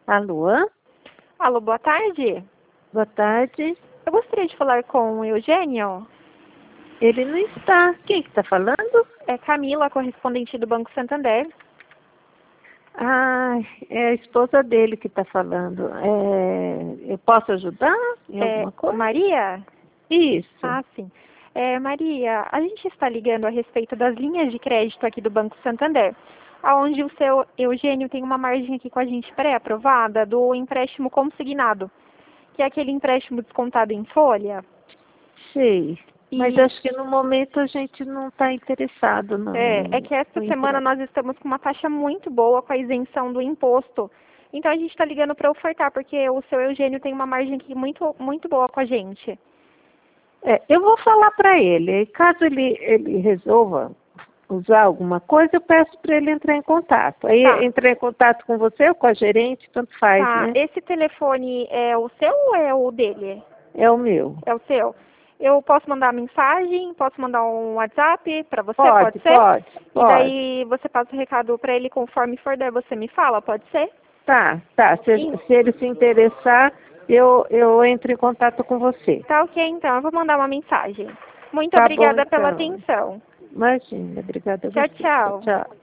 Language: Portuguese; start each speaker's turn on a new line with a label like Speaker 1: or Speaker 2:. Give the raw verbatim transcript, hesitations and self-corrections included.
Speaker 1: Alô?
Speaker 2: Alô, boa tarde.
Speaker 1: Boa tarde.
Speaker 2: Eu gostaria de falar com o Eugênio.
Speaker 1: Ele não está. Quem que está falando?
Speaker 2: É Camila, correspondente do Banco Santander.
Speaker 1: Ah, é a esposa dele que está falando. É, eu posso ajudar em
Speaker 2: É,
Speaker 1: alguma coisa?
Speaker 2: Maria?
Speaker 1: Isso.
Speaker 2: Ah, sim. É, Maria, a gente está ligando a respeito das linhas de crédito aqui do Banco Santander, onde o seu Eugênio tem uma margem aqui com a gente pré-aprovada do empréstimo consignado, que é aquele empréstimo descontado em folha.
Speaker 1: Sei. Mas
Speaker 2: E
Speaker 1: acho que no momento a gente não está interessado, não.
Speaker 2: é, é que esta
Speaker 1: no
Speaker 2: semana
Speaker 1: empréstimo.
Speaker 2: nós estamos com uma taxa muito boa com a isenção do imposto. Então a gente está ligando para ofertar, porque o seu Eugênio tem uma margem aqui muito, muito boa com a gente.
Speaker 1: É, eu vou falar para ele. Caso ele, ele resolva usar alguma coisa, eu peço para ele entrar em contato. Aí
Speaker 2: Tá.
Speaker 1: entrar em contato com você ou com a gerente, tanto faz,
Speaker 2: Tá,
Speaker 1: né?
Speaker 2: esse telefone é o seu ou é o dele?
Speaker 1: É o meu.
Speaker 2: É o seu. Eu posso mandar mensagem, posso mandar um WhatsApp para você, pode,
Speaker 1: Pode,
Speaker 2: ser?
Speaker 1: pode,
Speaker 2: E
Speaker 1: pode.
Speaker 2: daí você passa o recado para ele conforme for, daí você me fala, pode ser?
Speaker 1: Tá, tá. Se,
Speaker 2: Sim.
Speaker 1: se ele se interessar, eu, eu entro em contato com você.
Speaker 2: Tá ok, então. Eu vou mandar uma mensagem. Muito
Speaker 1: Tá bom,
Speaker 2: obrigada pela
Speaker 1: então.
Speaker 2: atenção.
Speaker 1: Imagina, obrigada a
Speaker 2: Tchau,
Speaker 1: você.
Speaker 2: tchau.
Speaker 1: Tchau.